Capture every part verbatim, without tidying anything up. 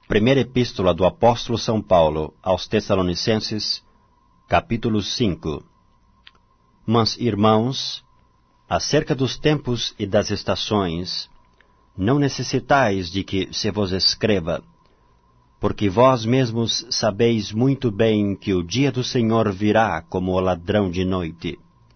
Primeira Epístola do Apóstolo São Paulo aos Tessalonicenses, capítulo cinco. Mas, irmãos, acerca dos tempos e das estações, não necessitais de que se vos escreva, porque vós mesmos sabeis muito bem que o dia do Senhor virá como o ladrão de noite.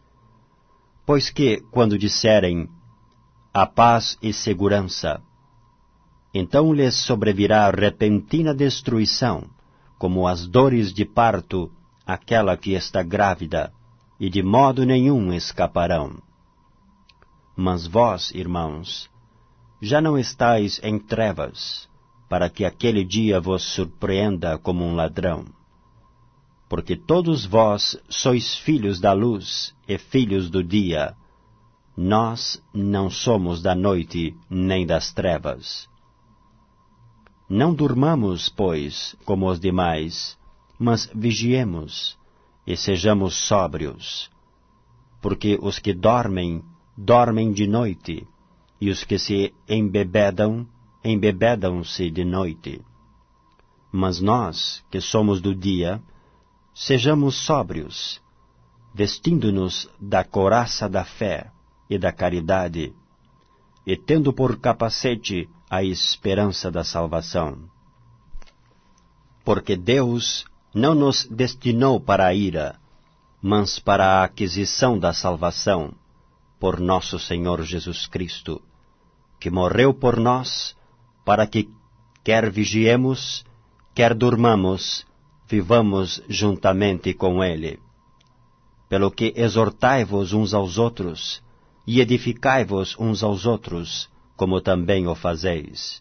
Pois que, quando disserem a paz e segurança, então lhes sobrevirá repentina destruição, como as dores de parto, aquela que está grávida, e de modo nenhum escaparão. Mas vós, irmãos, já não estáis em trevas, para que aquele dia vos surpreenda como um ladrão. Porque todos vós sois filhos da luz e filhos do dia. Nós não somos da noite nem das trevas. Não durmamos, pois, como os demais, mas vigiemos e sejamos sóbrios. Porque os que dormem, dormem de noite, e os que se embebedam, embebedam-se de noite. Mas nós, que somos do dia, sejamos sóbrios, vestindo-nos da couraça da fé e da caridade, e tendo por capacete a esperança da salvação. Porque Deus não nos destinou para a ira, mas para a aquisição da salvação, por nosso Senhor Jesus Cristo, que morreu por nós, para que, quer vigiemos, quer durmamos, vivamos juntamente com Ele. Pelo que exortai-vos uns aos outros, e edificai-vos uns aos outros, como também o fazeis.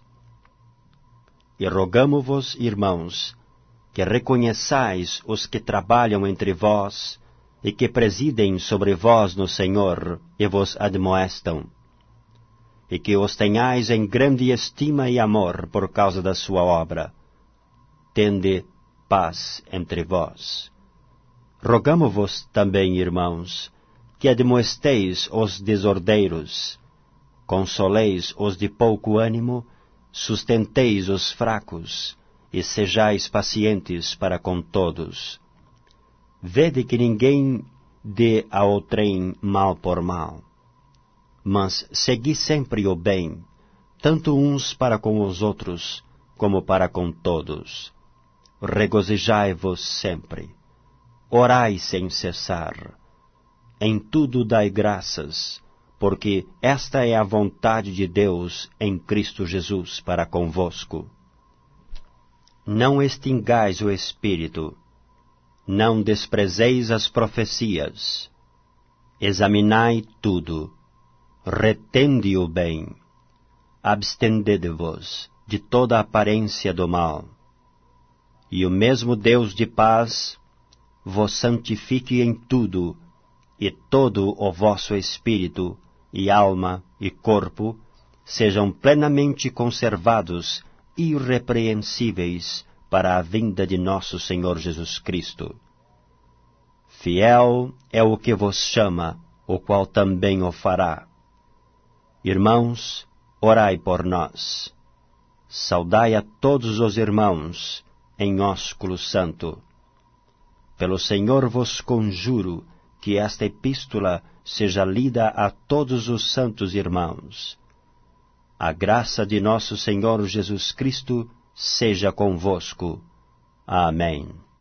E rogamo-vos, irmãos, que reconheçais os que trabalham entre vós, e que presidem sobre vós no Senhor, e vos admoestam, e que os tenhais em grande estima e amor por causa da sua obra. Tende paz entre vós. Rogamo-vos também, irmãos, que admoesteis os desordeiros, consoleis os de pouco ânimo, sustenteis os fracos, e sejais pacientes para com todos. Vede que ninguém dê a outrem mal por mal, mas segui sempre o bem, tanto uns para com os outros, como para com todos. Regozijai-vos sempre, orai sem cessar, em tudo dai graças, porque esta é a vontade de Deus em Cristo Jesus para convosco. Não extingais o Espírito, não desprezeis as profecias, examinai tudo, retende o bem, abstendede-vos de toda aparência do mal, e o mesmo Deus de paz vos santifique em tudo, e todo o vosso espírito, e alma, e corpo, sejam plenamente conservados, irrepreensíveis, para a vinda de nosso Senhor Jesus Cristo. Fiel é o que vos chama, o qual também o fará. Irmãos, orai por nós. Saudai a todos os irmãos, em ósculo santo. Pelo Senhor vos conjuro, que esta epístola seja lida a todos os santos irmãos. A graça de nosso Senhor Jesus Cristo seja convosco. Amém.